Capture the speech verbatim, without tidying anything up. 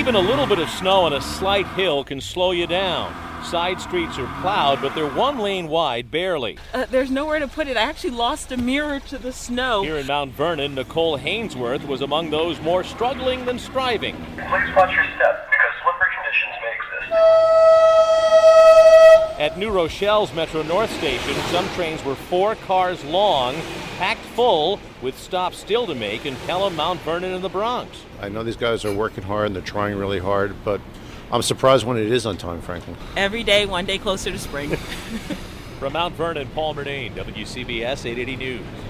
Even a little bit of snow on a slight hill can slow you down. Side streets are plowed, but they're one lane wide, barely. Uh, there's nowhere to put it. I actually lost a mirror to the snow. Here in Mount Vernon, Nicole Hainsworth was among those more struggling than striving. Please watch your step, because slippery conditions may exist. At New Rochelle's Metro North station, some trains were four cars long, packed full, with stops still to make in Pelham, Mount Vernon, and the Bronx. I know these guys are working hard and they're trying really hard, but I'm surprised when it is on time, frankly. Every day, one day closer to spring. From Mount Vernon, Paul Murnane, W C B S eight eighty News.